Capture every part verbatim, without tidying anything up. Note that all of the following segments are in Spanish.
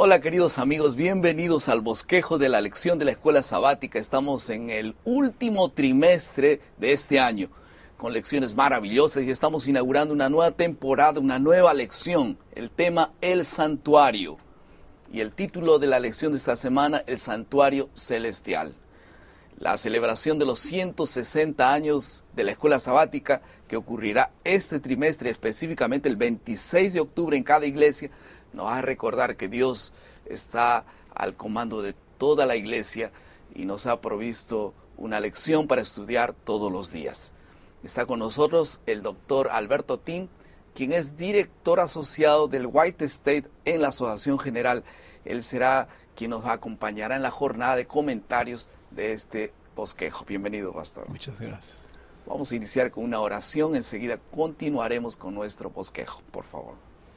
Hola queridos amigos, bienvenidos al bosquejo de la lección de la escuela sabática. Estamos en el último trimestre de este año, con lecciones maravillosas y estamos inaugurando una nueva temporada, una nueva lección. El tema, el santuario. Y el título de la lección de esta semana, el santuario celestial. La celebración de los ciento sesenta años de la escuela sabática, que ocurrirá este trimestre, específicamente el veintiséis de octubre en cada iglesia, nos va a recordar que Dios está al comando de toda la iglesia y nos ha provisto una lección para estudiar todos los días. Está con nosotros el doctor Alberto Tim, quien es director asociado del White State en la Asociación General. Él será quien nos acompañará en la jornada de comentarios de este bosquejo. Bienvenido, pastor. Muchas gracias. Vamos a iniciar con una oración, enseguida continuaremos con nuestro bosquejo, por favor.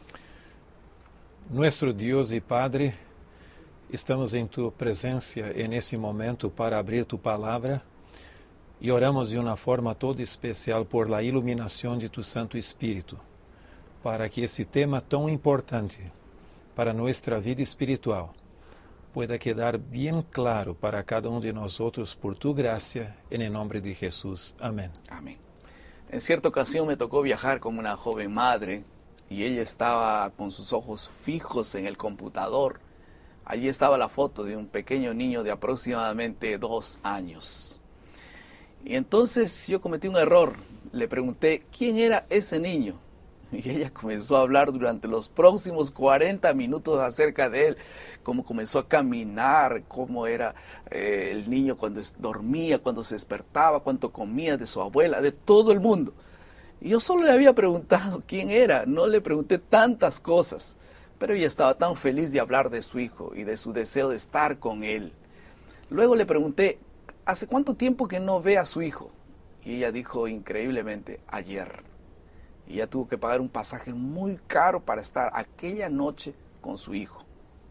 Nuestro Dios y Padre, estamos en tu presencia en ese momento para abrir tu palabra y oramos de una forma toda especial por la iluminación de tu Santo Espíritu, para que esse tema tão importante para nuestra vida espiritual pueda quedar bien claro para cada uno de nosotros por tu gracia, en el nombre de Jesús. Amén. Amén. En cierta ocasión me tocó viajar con una joven madre y ella estaba con sus ojos fijos en el computador. Allí estaba la foto de un pequeño niño de aproximadamente dos años. Y entonces yo cometí un error. Le pregunté, ¿quién era ese niño? Y ella comenzó a hablar durante los próximos cuarenta minutos acerca de él, cómo comenzó a caminar, cómo era eh, el niño cuando dormía, cuando se despertaba, cuánto comía, de su abuela, de todo el mundo. Y yo solo le había preguntado quién era, no le pregunté tantas cosas, pero ella estaba tan feliz de hablar de su hijo y de su deseo de estar con él. Luego le pregunté, ¿hace cuánto tiempo que no ve a su hijo? Y ella dijo increíblemente, ayer. Y ella tuvo que pagar un pasaje muy caro para estar aquella noche con su hijo.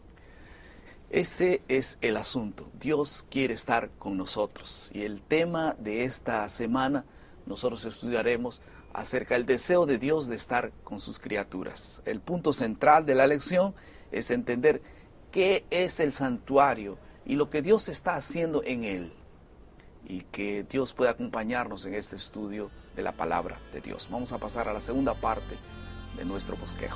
Ese es el asunto. Dios quiere estar con nosotros. Y el tema de esta semana, nosotros estudiaremos acerca del deseo de Dios de estar con sus criaturas. El punto central de la lección es entender qué es el santuario y lo que Dios está haciendo en él. Y que Dios pueda acompañarnos en este estudio de la palabra de Dios. Vamos a pasar a la segunda parte de nuestro bosquejo.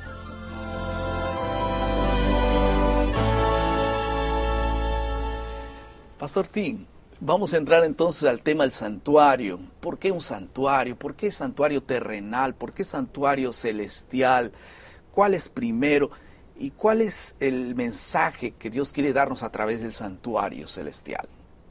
Pastor Tim, vamos a entrar entonces al tema del santuario. ¿Por qué un santuario? ¿Por qué santuario terrenal? ¿Por qué santuario celestial? ¿Cuál es primero? ¿Y cuál es el mensaje que Dios quiere darnos a través del santuario celestial?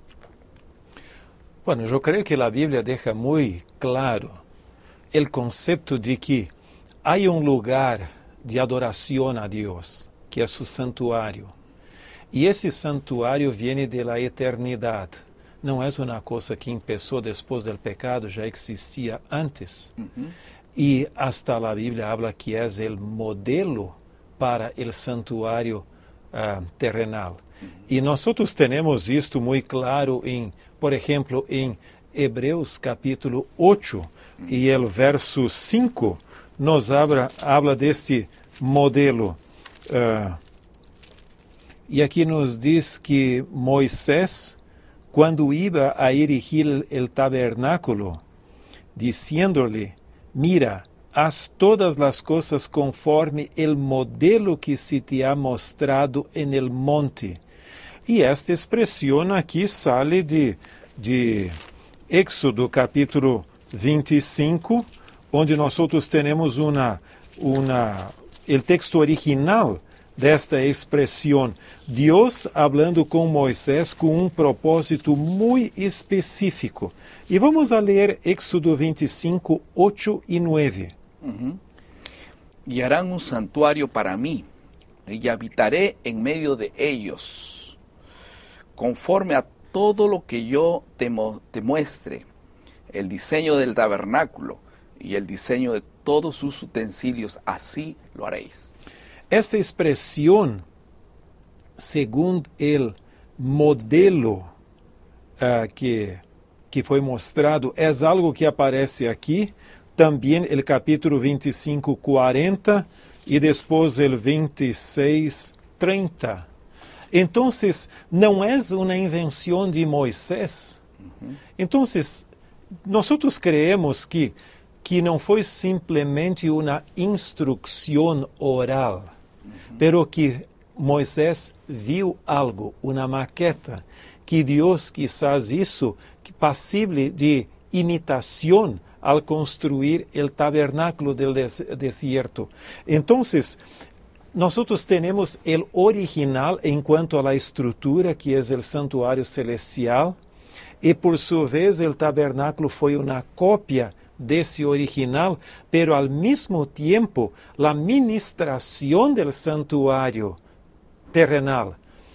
Bueno, yo creo que la Biblia deja muy claro el concepto de que hay un lugar de adoración a Dios, que es su santuario. Y ese santuario viene de la eternidad. No es una cosa que empezó después del pecado, ya existía antes. Uh-huh. Y hasta la Biblia habla que es el modelo para el santuario uh, terrenal. Uh-huh. Y nosotros tenemos esto muy claro en, por ejemplo, en Hebreos capítulo ocho, uh-huh. y el verso cinco nos habla, habla de este modelo. Uh, y aquí nos dice que Moisés, cuando iba a erigir el tabernáculo, diciéndole, mira, haz todas las cosas conforme el modelo que se te ha mostrado en el monte. Y esta expresión aquí sale de, de Éxodo capítulo veinticinco, onde nosotros tenemos una, una, el texto original de esta expresión. Dios hablando con Moisés con un propósito muy específico. Y vamos a leer Éxodo veinticinco, ocho y nueve. Uh-huh. Y harán un santuario para mí, y habitaré en medio de ellos, conforme a todo lo que yo te, mo- te muestre, el diseño del tabernáculo y el diseño de todos sus utensilios, así lo haréis. Esta expresión, según el modelo uh, que, que foi mostrado, é algo que aparece aqui, também el capítulo veinticinco, cuarenta, e depois el veintiséis, treinta. Entonces, não é uma invenção de Moisés. Uh-huh. Então, nós creemos que, que não foi simplesmente uma instrução oral, uh-huh. pero que Moisés viu algo, uma maqueta, que Deus quizás isso passível de imitação al construir el tabernáculo del des- desierto. Entonces, nosotros tenemos el original en cuanto a la estructura, que es el santuario celestial, y por su vez el tabernáculo fue una copia de ese original, pero al mismo tiempo la ministración del santuario terrenal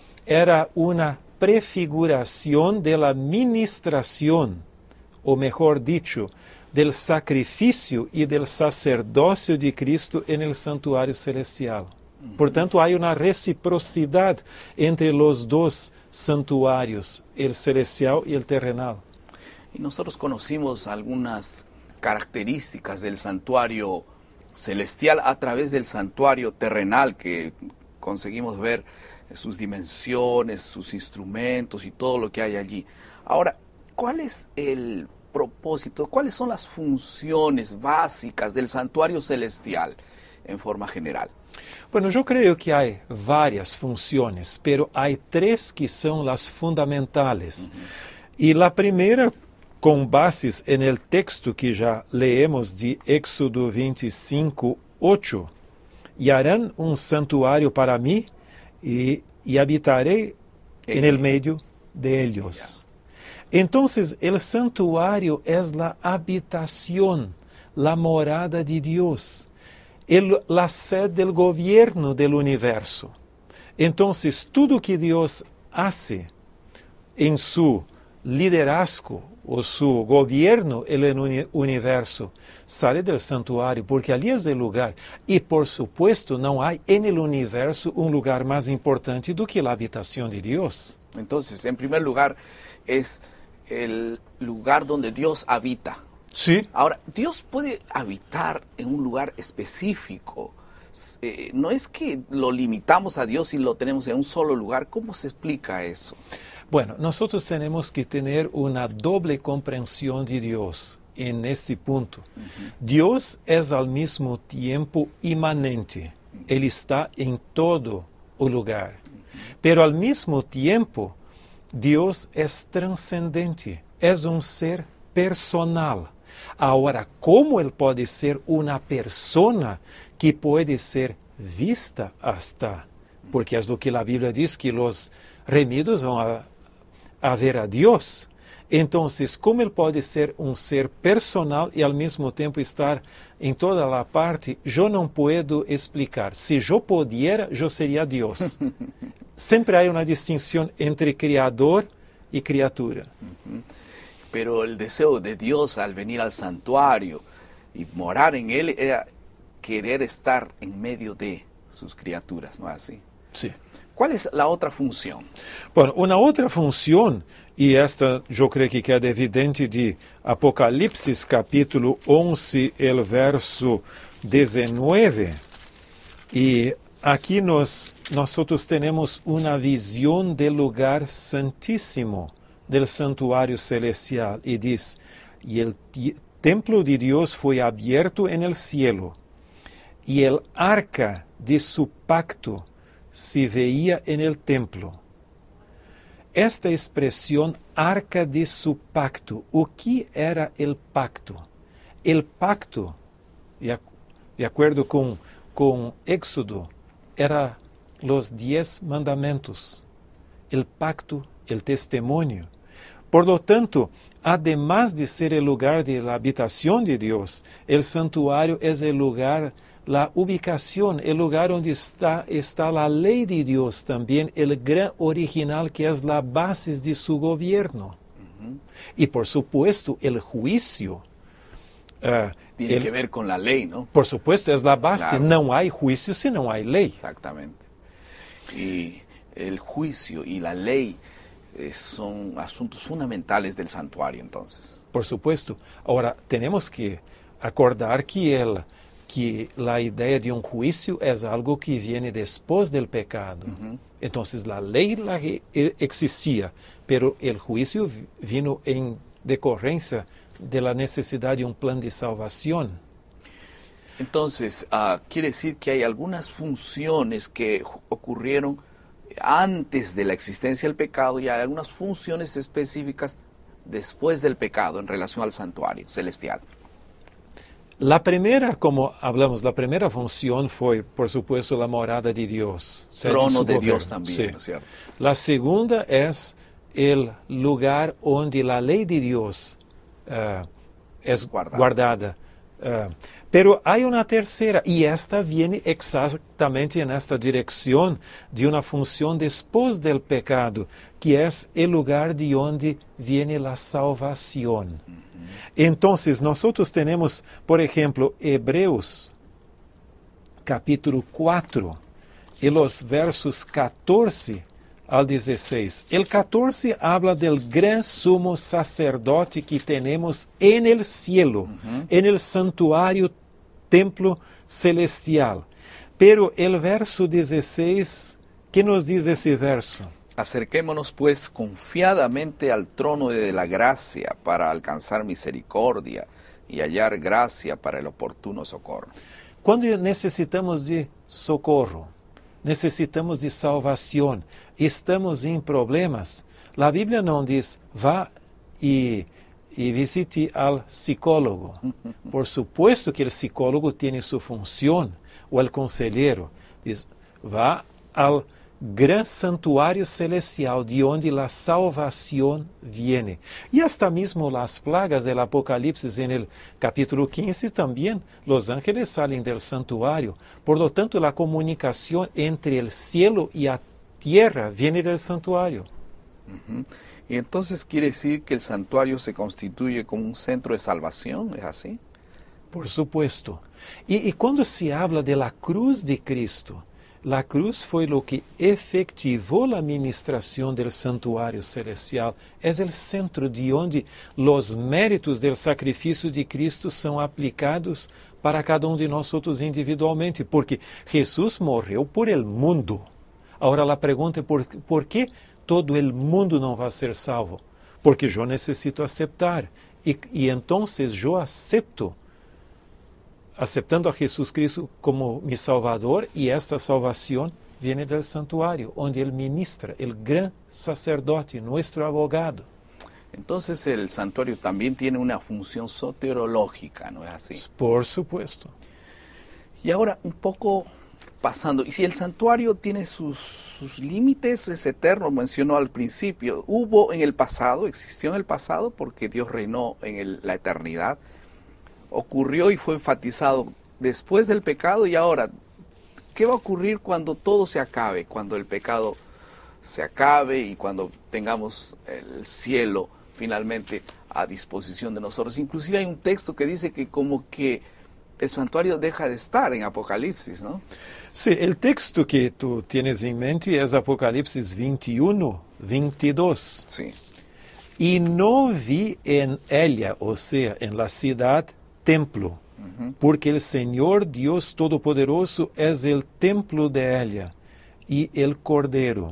era una prefiguración de la ministración, o mejor dicho, del sacrificio y del sacerdocio de Cristo en el santuario celestial. Portanto, hay una reciprocidad entre los dos santuarios, el celestial y el terrenal. Y nosotros conocimos algunas características del santuario celestial a través del santuario terrenal, que conseguimos ver sus dimensiones, sus instrumentos y todo lo que hay allí. Ahora, ¿cuál es el propósito? ¿Cuáles son las funciones básicas del santuario celestial en forma general? Bueno, yo creo que hay varias funciones, pero hay tres que son las fundamentales. Uh-huh. Y la primera, con bases en el texto que ya leemos de Éxodo veinticinco, ocho, y harán un santuario para mí y, y habitaré en el medio de ellos. Entonces, el santuario es la habitación, la morada de Dios, el, la sede del gobierno del universo. Entonces, todo que Dios hace en su liderazgo o su gobierno en el universo sale del santuario, porque allí es el lugar. Y por supuesto, no hay en el universo un lugar más importante do que la habitación de Dios. Entonces, en primer lugar, es el lugar donde Dios habita. Sí. Ahora, Dios puede habitar en un lugar específico. Eh, no es que lo limitamos a Dios y lo tenemos en un solo lugar. ¿Cómo se explica eso? Bueno, nosotros tenemos que tener una doble comprensión de Dios en este punto. Uh-huh. Dios es al mismo tiempo inmanente. Uh-huh. Él está en todo el lugar. Uh-huh. Pero al mismo tiempo, Dios es trascendente. Es un ser personal. Ahora, ¿cómo Él puede ser una persona que puede ser vista hasta? Porque es lo que la Biblia dice, que los remidos van a, a ver a Dios. Entonces, ¿cómo Él puede ser un ser personal y al mismo tiempo estar en toda la parte? Yo no puedo explicar. Si yo pudiera, yo sería Dios. Siempre hay una distinción entre creador y criatura. Uh-huh. Pero el deseo de Dios al venir al santuario y morar en Él era querer estar en medio de sus criaturas, ¿no es así? Sí. ¿Cuál es la otra función? Bueno, una otra función, y esta yo creo que queda evidente de Apocalipsis capítulo once, el verso diecinueve, y aquí nos, nosotros tenemos una visión del lugar santísimo, del santuario celestial, y dice, y el t- templo de Dios fue abierto en el cielo, y el arca de su pacto se veía en el templo. Esta expresión, arca de su pacto, ¿o qué era el pacto? El pacto, de acuerdo con, con Éxodo, era los diez mandamientos, el pacto, el testimonio. Por lo tanto, además de ser el lugar de la habitación de Dios, el santuario es el lugar, la ubicación, el lugar donde está, está la ley de Dios también, el gran original que es la base de su gobierno. Uh-huh. Y por supuesto, el juicio. Uh, Tiene el, que ver con la ley, ¿no? Por supuesto, es la base. Claro. No hay juicio si no hay ley. Exactamente. Y el juicio y la ley eh, son asuntos fundamentales del santuario, entonces. Por supuesto. Ahora, tenemos que acordar que el que la idea de un juicio es algo que viene después del pecado. Ujú. Entonces la ley la e- existía, pero el juicio vi- vino en decorrencia de la necesidad de un plan de salvación. Entonces, ah, quiere decir que hay algunas funciones que ju- ocurrieron antes de la existencia del pecado y hay algunas funciones específicas después del pecado en relación al santuario celestial. La primera, como hablamos, la primera función fue, por supuesto, la morada de Dios. ser en Trono su de gobierno. Dios también, Sí. ¿no es cierto? La segunda es el lugar donde la ley de Dios eh, es Guardada. guardada. Eh, pero hay una tercera, y esta viene exactamente en esta dirección de una función después del pecado, que es el lugar de donde viene la salvación. Entonces, nosotros tenemos, por ejemplo, Hebreos, capítulo cuatro, y los versos catorce al dieciséis. El catorce habla del gran sumo sacerdote que tenemos en el cielo, Ujú. en el santuario, templo celestial. Pero el verso dieciséis, ¿qué nos dice ese verso? Acerquémonos pues confiadamente al trono de la gracia para alcanzar misericordia y hallar gracia para el oportuno socorro. Cuando necesitamos de socorro, necesitamos de salvación, estamos em problemas, a Bíblia não diz, vá e, e visite al psicólogo. Por supuesto que o psicólogo tem sua função, ou o conselheiro. Diz, vá al gran santuário celestial, de onde a salvação viene. E hasta mesmo as plagas do Apocalipse, en el capítulo quince, também, los ángeles salen del santuário. Por lo tanto, a comunicação entre el cielo e a tierra viene del santuario. Ujú. Y entonces quiere decir que el santuario se constituye como un centro de salvación, ¿es así? Por supuesto. E, e quando se habla de la cruz de Cristo, la cruz foi o que efetivou a ministração do santuário celestial. É o centro de onde os méritos do sacrifício de Cristo são aplicados para cada um de nós outros individualmente, porque Jesus morreu por el mundo. Agora a pergunta é por, por que todo el mundo não vai ser salvo? Porque eu necessito aceptar. E, e então eu acepto, aceptando a Jesus Cristo como mi Salvador, e esta salvação vem do santuário, onde Ele ministra, o gran sacerdote, nosso abogado. Entonces el santuario también tiene una función soterológica, ¿no es así? Por supuesto. Y ahora un poco pasando, y si el santuario tiene sus, sus límites, es eterno, mencionó al principio, hubo en el pasado, existió en el pasado porque Dios reinó en el- la eternidad, ocurrió y fue enfatizado después del pecado. Y ahora, ¿qué va a ocurrir cuando todo se acabe? Cuando el pecado se acabe y cuando tengamos el cielo finalmente a disposición de nosotros. Inclusive hay un texto que dice que como que el santuario deja de estar en Apocalipsis, ¿no? Sí, el texto que tú tienes en mente es Apocalipsis veintiuno, veintidós. Sí. Y no vi en ella, o sea, en la ciudad, templo, Ujú. porque el Señor Dios Todopoderoso es el templo de ella y el Cordero.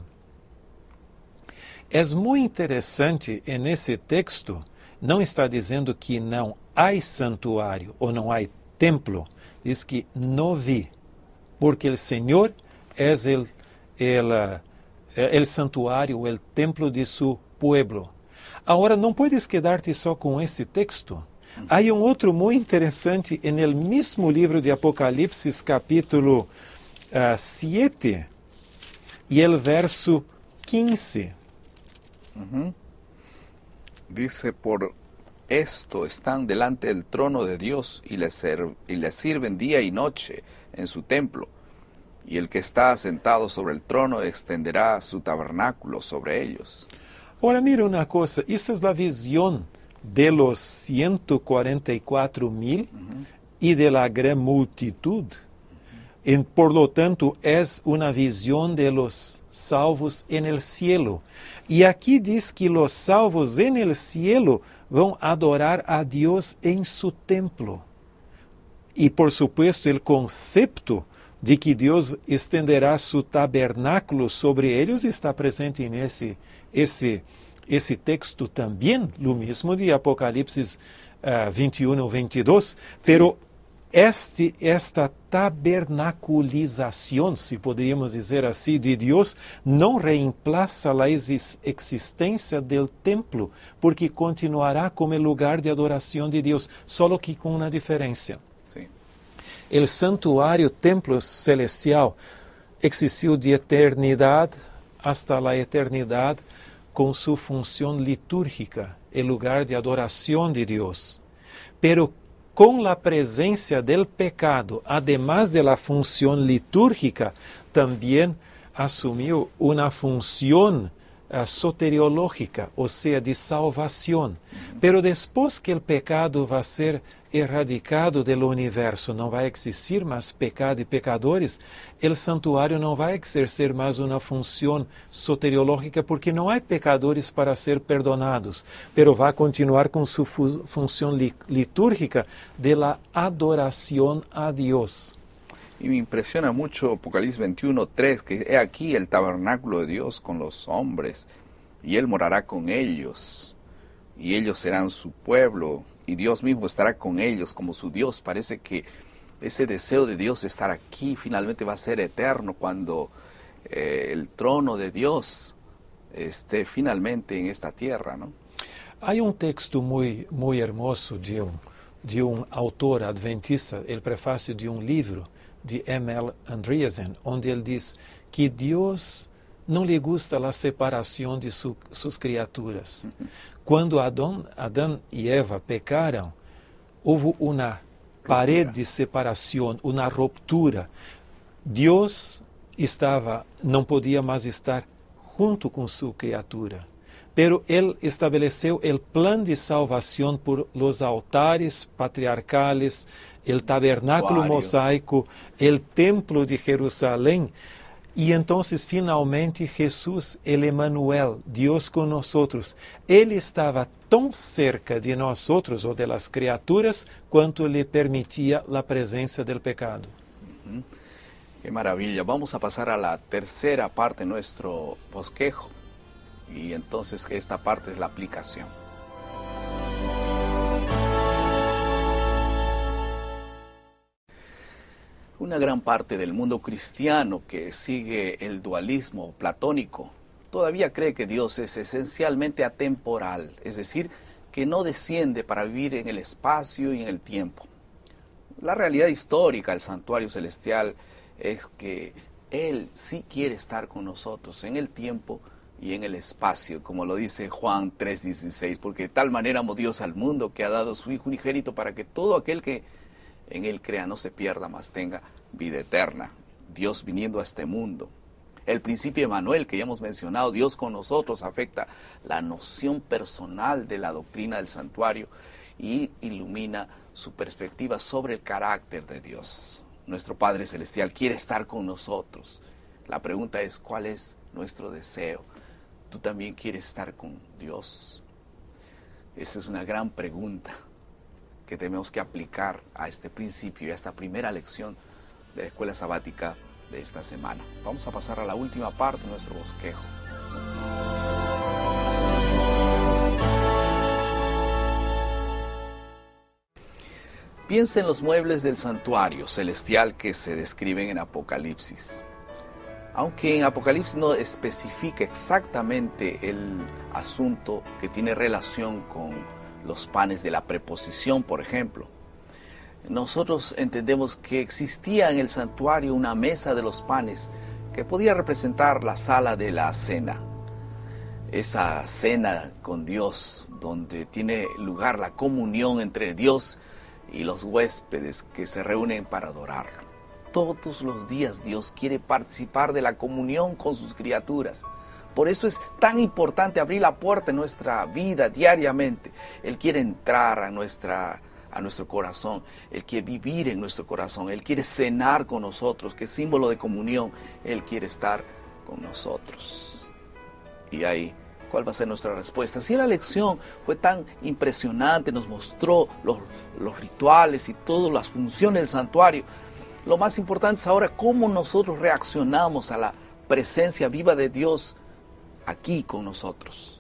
Es muy interesante en ese texto, não está dizendo que não há santuário ou não há templo, diz que não vi, porque o Senhor é el, el, uh, el santuário, o el templo de su pueblo. Agora, não puedes quedar-te só com esse texto. Há um outro muito interessante en el mesmo livro de Apocalipse, capítulo uh, siete, e el verso quince. Ujú. Dice, por esto están delante del trono de Dios y le, ser- y le sirven día y noche en su templo. Y el que está sentado sobre el trono extenderá su tabernáculo sobre ellos. Ahora mira una cosa, esta es la visión de los ciento cuarenta y cuatro mil y de la gran multitud. En, por lo tanto, es una visión de los salvos en el cielo. Y aquí dice que los salvos en el cielo van a adorar a Dios en su templo. y por supuesto el concepto de que Dios extenderá su tabernáculo sobre ellos está presente en ese, ese, ese texto también, lo mismo de Apocalipsis uh, veintiuno, veintidós, pero este, esta tabernaculización, si podríamos dizer assim, de Deus, não reemplaça a existência do templo, porque continuará como lugar de adoração de Deus, só que com uma diferença. Sí. O santuário, templo celestial, existiu de eternidade hasta a eternidade com sua função litúrgica, o lugar de adoração de Deus. Pero com a presença del pecado, además de la função litúrgica, também assumiu uma função uh, soteriológica, ou seja, de salvação. Pero depois que o pecado vai ser erradicado do universo, não vai existir mais pecado e pecadores, o santuário não vai exercer mais uma função soteriológica, porque não há pecadores para ser perdonados, pero vai continuar com sua fu função li litúrgica de la adoração a Deus. Y me impresiona mucho Apocalipsis veintiuno, tres, que he aquí el tabernáculo de Dios con los hombres, y Él morará con ellos, y ellos serán su pueblo, y Dios mismo estará con ellos como su Dios. Parece que ese deseo de Dios de estar aquí finalmente va a ser eterno cuando eh, el trono de Dios esté finalmente en esta tierra, ¿no? Hay un texto muy, muy hermoso de un, de un autor adventista, el prefacio de un libro de M L Andreasen, onde ele diz que Deus não lhe gusta a separação de su, suas criaturas. Uh-huh. Quando Adão, Adão e Eva pecaram, houve uma parede de separação, uma ruptura. Deus estava, não podia mais estar junto com sua criatura. Pero Ele estabeleceu o plano de salvação por los altares patriarcales, o tabernáculo mosaico, o templo de Jerusalém. E então, finalmente, Jesus, el Emmanuel, Deus com nós, Ele estava tão cerca de nós outros, ou de las criaturas, quanto lhe permitia a presença do pecado. Uh-huh. Qué maravilla. Vamos a pasar a la tercera parte de nuestro bosquejo. Y entonces esta parte es la aplicación. Una gran parte del mundo cristiano que sigue el dualismo platónico todavía cree que Dios es esencialmente atemporal, es decir, que no desciende para vivir en el espacio y en el tiempo. La realidad histórica del santuario celestial es que Él sí quiere estar con nosotros en el tiempo y en el espacio, como lo dice Juan tres dieciséis, porque de tal manera amó Dios al mundo que ha dado su Hijo unigénito para que todo aquel que en Él crea no se pierda, mas tenga vida eterna. Dios viniendo a este mundo. El principio Emmanuel que ya hemos mencionado, Dios con nosotros, afecta la noción personal de la doctrina del santuario y ilumina su perspectiva sobre el carácter de Dios. Nuestro Padre Celestial quiere estar con nosotros. La pregunta es, ¿cuál es nuestro deseo? ¿Tú también quieres estar con Dios? Esa es una gran pregunta que tenemos que aplicar a este principio y a esta primera lección de la escuela sabática de esta semana. Vamos a pasar a la última parte de nuestro bosquejo. Piensa en los muebles del santuario celestial que se describen en Apocalipsis. Aunque en Apocalipsis no especifica exactamente el asunto que tiene relación con los panes de la preposición, por ejemplo, nosotros entendemos que existía en el santuario una mesa de los panes que podía representar la sala de la cena. Esa cena con Dios, donde tiene lugar la comunión entre Dios y los huéspedes que se reúnen para adorarlo. Todos los días Dios quiere participar de la comunión con sus criaturas. Por eso es tan importante abrir la puerta en nuestra vida diariamente. Él quiere entrar a, nuestra, a nuestro corazón. Él quiere vivir en nuestro corazón. Él quiere cenar con nosotros, que es símbolo de comunión. Él quiere estar con nosotros. Y hay ¿Cuál va a ser nuestra respuesta? Si la lección fue tan impresionante, nos mostró los, los rituales y todas las funciones del santuario, lo más importante es ahora cómo nosotros reaccionamos a la presencia viva de Dios aquí con nosotros.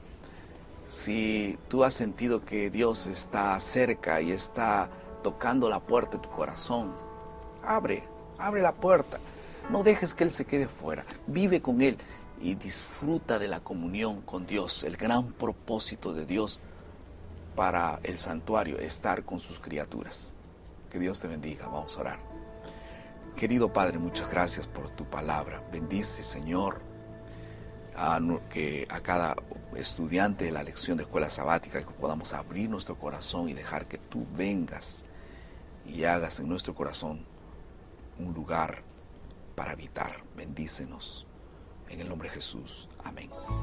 Si tú has sentido que Dios está cerca y está tocando la puerta de tu corazón, abre, abre la puerta. No dejes que Él se quede fuera. Vive con Él y disfruta de la comunión con Dios. El gran propósito de Dios para el santuario, estar con sus criaturas. Que Dios te bendiga. Vamos a orar. Querido Padre, muchas gracias por tu palabra. Bendice, Señor, a, que a cada estudiante de la lección de escuela sabática, que podamos abrir nuestro corazón y dejar que tú vengas y hagas en nuestro corazón un lugar para habitar. Bendícenos. En el nombre de Jesús. Amén.